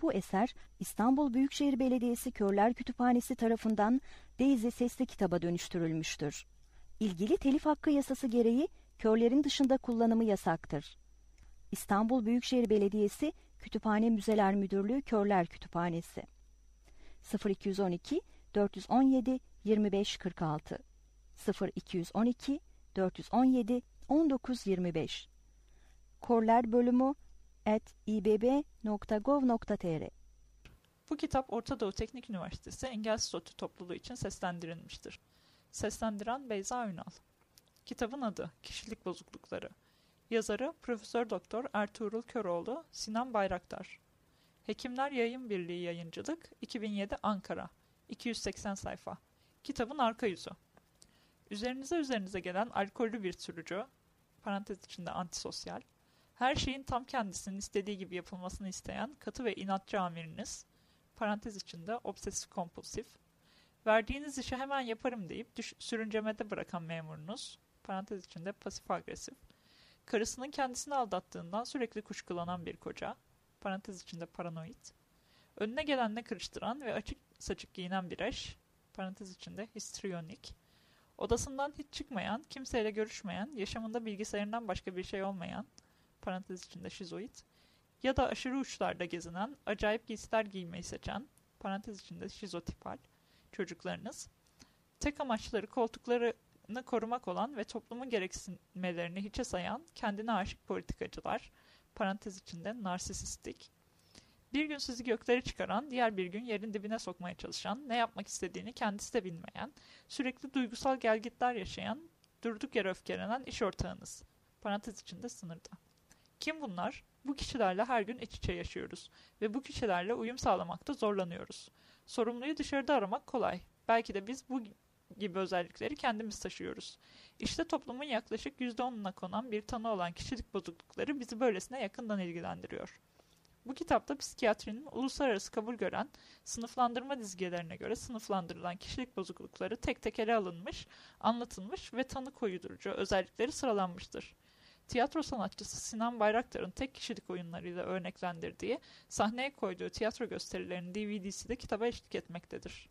Bu eser İstanbul Büyükşehir Belediyesi Körler Kütüphanesi tarafından Daisy sesli kitaba dönüştürülmüştür. İlgili telif hakkı yasası gereği körlerin dışında kullanımı yasaktır. İstanbul Büyükşehir Belediyesi Kütüphane Müzeler Müdürlüğü Körler Kütüphanesi 0212 417 2546 0212 417 1925 korlerbölümü@ibb.gov.tr. Bu kitap Orta Doğu Teknik Üniversitesi Engelsiz ODTÜ topluluğu için seslendirilmiştir. Seslendiren Beyza Ünal. Kitabın adı Kişilik Bozuklukları. Yazarı Profesör Doktor Ertuğrul Köroğlu, Sinan Bayraktar. Hekimler Yayın Birliği Yayıncılık, 2007 Ankara, 280 sayfa. Kitabın arka yüzü. Üzerinize gelen alkollü bir sürücü, parantez içinde antisosyal, her şeyin tam kendisinin istediği gibi yapılmasını isteyen katı ve inatçı amiriniz, parantez içinde obsesif kompulsif, verdiğiniz işi hemen yaparım deyip sürüncemede bırakan memurunuz, parantez içinde pasif agresif, karısının kendisini aldattığından sürekli kuşkulanan bir koca, parantez içinde paranoid, önüne gelenle kırıştıran ve açık saçık giyinen bir eş, parantez içinde histriyonik, odasından hiç çıkmayan, kimseyle görüşmeyen, yaşamında bilgisayarından başka bir şey olmayan, parantez içinde şizoid, ya da aşırı uçlarda gezinen, acayip giysiler giymeyi seçen, parantez içinde şizotipal, çocuklarınız, tek amaçları koltuklarını korumak olan ve toplumun gereksinmelerini hiçe sayan, kendine aşık politikacılar, parantez içinde narsisistik, bir gün sizi göklere çıkaran, diğer bir gün yerin dibine sokmaya çalışan, ne yapmak istediğini kendisi de bilmeyen, sürekli duygusal gelgitler yaşayan, durduk yere öfkelenen iş ortağınız, parantez içinde sınırda. Kim bunlar? Bu kişilerle her gün iç içe yaşıyoruz ve bu kişilerle uyum sağlamakta zorlanıyoruz. Sorumluyu dışarıda aramak kolay. Belki de biz bu gibi özellikleri kendimiz taşıyoruz. İşte toplumun yaklaşık %10'una konan bir tanı olan kişilik bozuklukları bizi böylesine yakından ilgilendiriyor. Bu kitapta psikiyatrinin uluslararası kabul gören sınıflandırma dizgelerine göre sınıflandırılan kişilik bozuklukları tek tek ele alınmış, anlatılmış ve tanı koydurucu özellikleri sıralanmıştır. Tiyatro sanatçısı Sinan Bayraktar'ın tek kişilik oyunlarıyla örneklendirdiği, sahneye koyduğu tiyatro gösterilerinin DVD'si de kitaba eşlik etmektedir.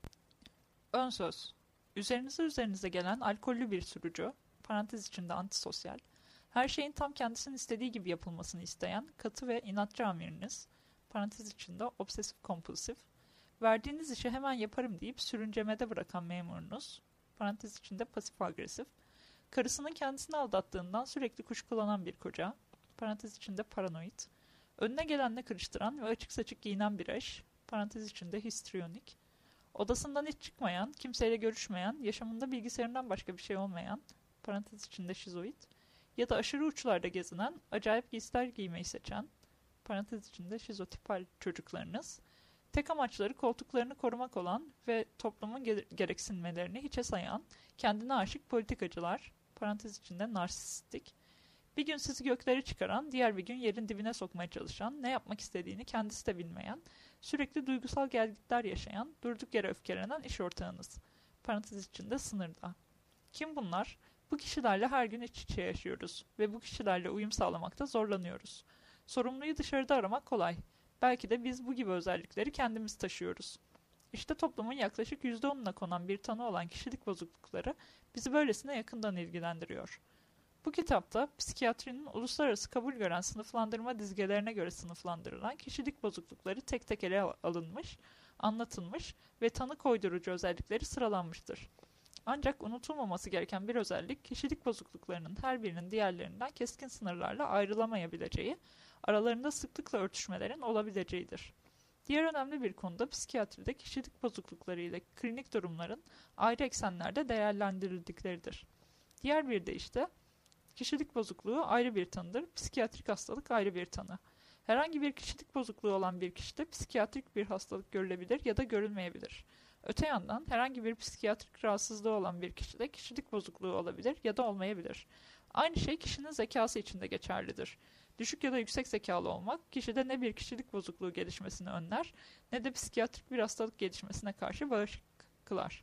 Ön söz. Üzerinize gelen alkollü bir sürücü, parantez içinde antisosyal, her şeyin tam kendisinin istediği gibi yapılmasını isteyen katı ve inatçı amiriniz, parantez içinde obsesif kompulsif, verdiğiniz işi hemen yaparım deyip sürüncemede bırakan memurunuz, parantez içinde pasif agresif, karısının kendisini aldattığından sürekli kuşkulanan bir koca, parantez içinde paranoid, önüne gelenle kırıştıran ve açık saçık giyinen bir eş, parantez içinde histriyonik, odasından hiç çıkmayan, kimseyle görüşmeyen, yaşamında bilgisayarından başka bir şey olmayan, parantez içinde şizoid, ya da aşırı uçlarda gezinen, acayip giysiler giymeyi seçen, parantez içinde şizotipal çocuklarınız, tek amaçları koltuklarını korumak olan ve toplumun gereksinmelerini hiçe sayan, kendine aşık politikacılar, parantez içinde narsistik, bir gün sizi göklere çıkaran, diğer bir gün yerin dibine sokmaya çalışan, ne yapmak istediğini kendisi de bilmeyen, sürekli duygusal gelgitler yaşayan, durduk yere öfkelenen iş ortağınız, parantez içinde sınırda. Kim bunlar? Bu kişilerle her gün iç içe yaşıyoruz ve bu kişilerle uyum sağlamakta zorlanıyoruz. Sorumluyu dışarıda aramak kolay. Belki de biz bu gibi özellikleri kendimiz taşıyoruz. İşte toplumun yaklaşık %10'una konan bir tanı olan kişilik bozuklukları bizi böylesine yakından ilgilendiriyor. Bu kitapta psikiyatrinin uluslararası kabul gören sınıflandırma dizgelerine göre sınıflandırılan kişilik bozuklukları tek tek ele alınmış, anlatılmış ve tanı koydurucu özellikleri sıralanmıştır. Ancak unutulmaması gereken bir özellik, kişilik bozukluklarının her birinin diğerlerinden keskin sınırlarla ayrılamayabileceği, aralarında sıklıkla örtüşmelerin olabileceğidir. Diğer önemli bir konu da psikiyatride kişilik bozuklukları ile klinik durumların ayrı eksenlerde değerlendirildikleridir. Diğer bir deyişle, kişilik bozukluğu ayrı bir tanıdır, psikiyatrik hastalık ayrı bir tanı. Herhangi bir kişilik bozukluğu olan bir kişide psikiyatrik bir hastalık görülebilir ya da görülmeyebilir. Öte yandan herhangi bir psikiyatrik rahatsızlığı olan bir kişide kişilik bozukluğu olabilir ya da olmayabilir. Aynı şey kişinin zekası için de geçerlidir. Düşük ya da yüksek zekalı olmak kişide ne bir kişilik bozukluğu gelişmesini önler ne de psikiyatrik bir hastalık gelişmesine karşı bağışık kılar.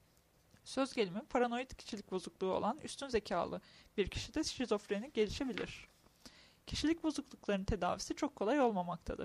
Söz gelimi paranoid kişilik bozukluğu olan üstün zekalı bir kişide şizofreni gelişebilir. Kişilik bozukluklarının tedavisi çok kolay olmamaktadır.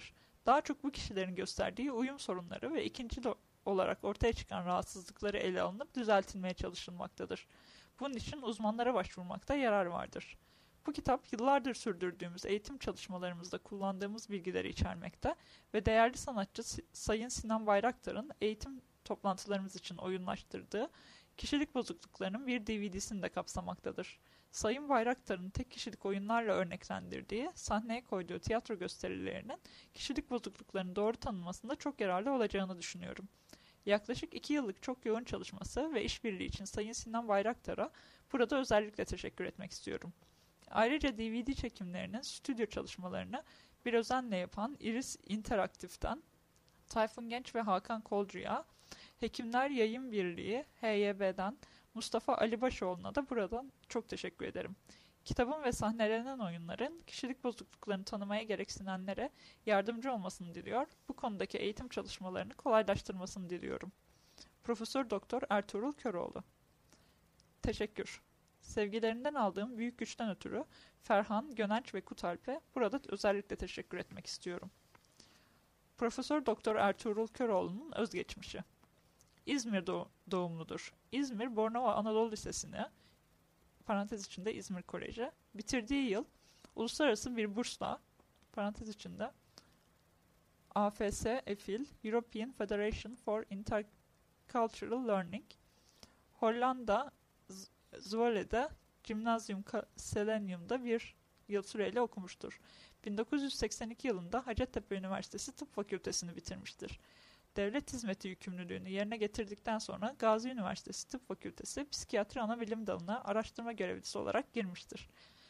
Daha çok bu kişilerin gösterdiği uyum sorunları ve olarak ortaya çıkan rahatsızlıkları ele alınıp düzeltilmeye çalışılmaktadır. Bunun için uzmanlara başvurmakta yarar vardır. Bu kitap yıllardır sürdürdüğümüz eğitim çalışmalarımızda kullandığımız bilgileri içermekte ve değerli sanatçı Sayın Sinan Bayraktar'ın eğitim toplantılarımız için oyunlaştırdığı kişilik bozukluklarının bir DVD'sini de kapsamaktadır. Sayın Bayraktar'ın tek kişilik oyunlarla örneklendirdiği, sahneye koyduğu tiyatro gösterilerinin kişilik bozukluklarının doğru tanınmasında çok yararlı olacağını düşünüyorum. Yaklaşık 2 yıllık çok yoğun çalışması ve işbirliği için Sayın Sinan Bayraktar'a burada özellikle teşekkür etmek istiyorum. Ayrıca DVD çekimlerinin stüdyo çalışmalarını bir özenle yapan Iris Interaktif'ten Tayfun Genç ve Hakan Kolcu'ya, Hekimler Yayın Birliği HYB'den Mustafa Alibaşoğlu'na da buradan çok teşekkür ederim. Kitabın ve sahnelenen oyunların kişilik bozukluklarını tanımaya gereksinenlere yardımcı olmasını diliyor, bu konudaki eğitim çalışmalarını kolaylaştırmasını diliyorum. Profesör Doktor Ertuğrul Köroğlu. Teşekkür. Sevgilerinden aldığım büyük güçten ötürü Ferhan, Gönenç ve Kutalp'e burada özellikle teşekkür etmek istiyorum. Profesör Doktor Ertuğrul Köroğlu'nun özgeçmişi. İzmir doğumludur. İzmir Bornova Anadolu Lisesi'ni, parantez içinde İzmir Koleji, bitirdiği yıl uluslararası bir bursla, parantez içinde AFS EFIL, European Federation for Intercultural Learning, Hollanda Zwole'de Gymnasium Selenium'da bir yıl süreyle okumuştur. 1982 yılında Hacettepe Üniversitesi Tıp Fakültesini bitirmiştir. Devlet hizmeti yükümlülüğünü yerine getirdikten sonra Gazi Üniversitesi Tıp Fakültesi Psikiyatri Anabilim Dalı'na araştırma görevlisi olarak girmiştir.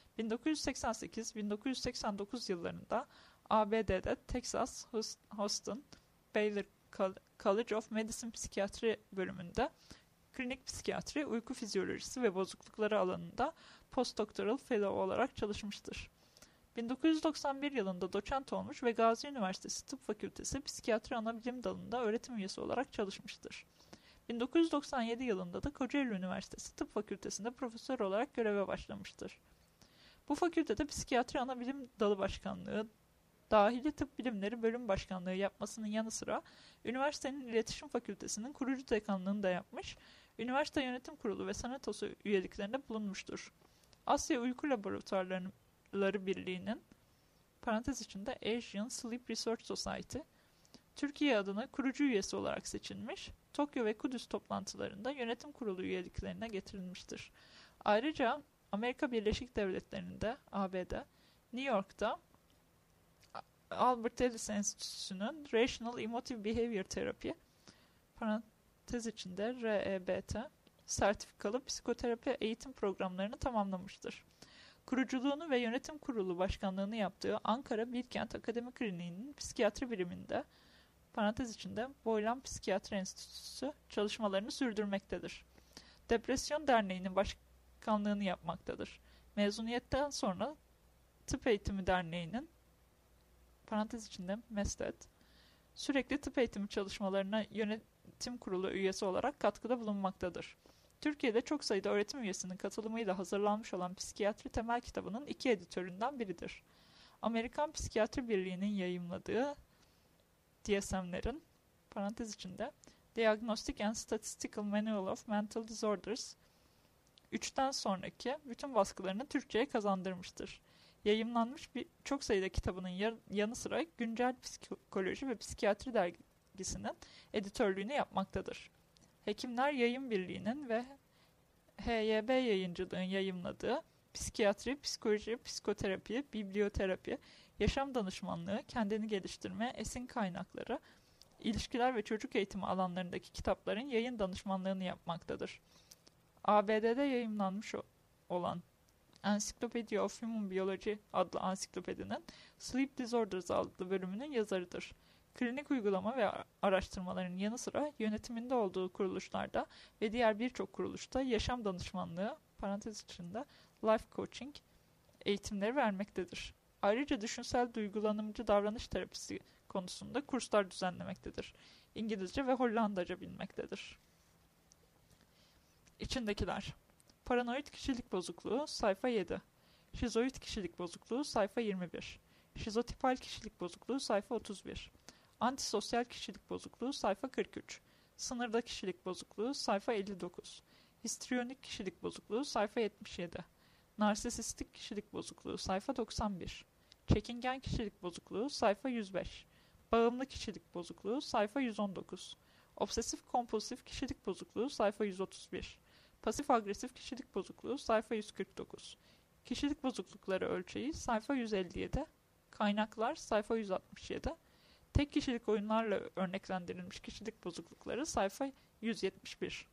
1988-1989 yıllarında ABD'de Texas Houston Baylor College of Medicine Psikiyatri bölümünde klinik psikiyatri, uyku fizyolojisi ve bozuklukları alanında postdoktoral fellow olarak çalışmıştır. 1991 yılında doçent olmuş ve Gazi Üniversitesi Tıp Fakültesi Psikiyatri Anabilim Dalı'nda öğretim üyesi olarak çalışmıştır. 1997 yılında da Kocaeli Üniversitesi Tıp Fakültesi'nde profesör olarak göreve başlamıştır. Bu fakültede Psikiyatri Anabilim Dalı Başkanlığı, Dahili Tıp Bilimleri Bölüm Başkanlığı yapmasının yanı sıra üniversitenin İletişim Fakültesi'nin kurucu dekanlığını da yapmış, üniversite yönetim kurulu ve senatosu üyeliklerinde bulunmuştur. Asya Uyku Laboratuvarları Birliği'nin, parantez içinde Asian Sleep Research Society, Türkiye adına kurucu üyesi olarak seçilmiş, Tokyo ve Kudüs toplantılarında yönetim kurulu üyeliklerine getirilmiştir. Ayrıca Amerika Birleşik Devletleri'nde, ABD, New York'ta Albert Ellis Enstitüsü'nün Rational Emotive Behavior Therapy, parantez içinde REBT, sertifikalı psikoterapi eğitim programlarını tamamlamıştır. Kuruculuğunu ve yönetim kurulu başkanlığını yaptığı Ankara Bilkent Akademi Kliniği'nin psikiyatri biriminde, parantez içinde Boylan Psikiyatri Enstitüsü çalışmalarını sürdürmektedir. Depresyon Derneği'nin başkanlığını yapmaktadır. Mezuniyetten sonra Tıp Eğitimi Derneği'nin, parantez içinde MESTED, sürekli tıp eğitimi çalışmalarına yönetim kurulu üyesi olarak katkıda bulunmaktadır. Türkiye'de çok sayıda öğretim üyesinin katılımıyla hazırlanmış olan Psikiyatri Temel Kitabı'nın 2 editöründen biridir. Amerikan Psikiyatri Birliği'nin yayımladığı DSM'lerin, parantez içinde Diagnostic and Statistical Manual of Mental Disorders 3'ten sonraki bütün baskılarını Türkçe'ye kazandırmıştır. Yayımlanmış çok sayıda kitabının yanı sıra Güncel Psikoloji ve Psikiyatri dergisinin editörlüğünü yapmaktadır. Hekimler Yayın Birliği'nin ve HYB Yayıncılığı'nın yayımladığı psikiyatri, psikoloji, psikoterapi, biblioterapi, yaşam danışmanlığı, kendini geliştirme, esin kaynakları, ilişkiler ve çocuk eğitimi alanlarındaki kitapların yayın danışmanlığını yapmaktadır. ABD'de yayımlanmış olan Encyclopedia of Human Biology adlı ansiklopedinin Sleep Disorders adlı bölümünün yazarıdır. Klinik uygulama ve araştırmaların yanı sıra yönetiminde olduğu kuruluşlarda ve diğer birçok kuruluşta yaşam danışmanlığı, parantez içinde life coaching eğitimleri vermektedir. Ayrıca düşünsel duygulanımcı davranış terapisi konusunda kurslar düzenlemektedir. İngilizce ve Hollandaca bilmektedir. İçindekiler: Paranoid kişilik bozukluğu sayfa 7, Şizoid kişilik bozukluğu sayfa 21, Şizotipal kişilik bozukluğu sayfa 31. Antisosyal kişilik bozukluğu sayfa 43. Sınırda kişilik bozukluğu sayfa 59. Histriyonik kişilik bozukluğu sayfa 77. Narsisistik kişilik bozukluğu sayfa 91. Çekingen kişilik bozukluğu sayfa 105. Bağımlı kişilik bozukluğu sayfa 119. Obsesif kompulsif kişilik bozukluğu sayfa 131. Pasif agresif kişilik bozukluğu sayfa 149. Kişilik bozuklukları ölçeği sayfa 157. Kaynaklar sayfa 167. Tek kişilik oyunlarla örneklendirilmiş kişilik bozuklukları sayfa 171.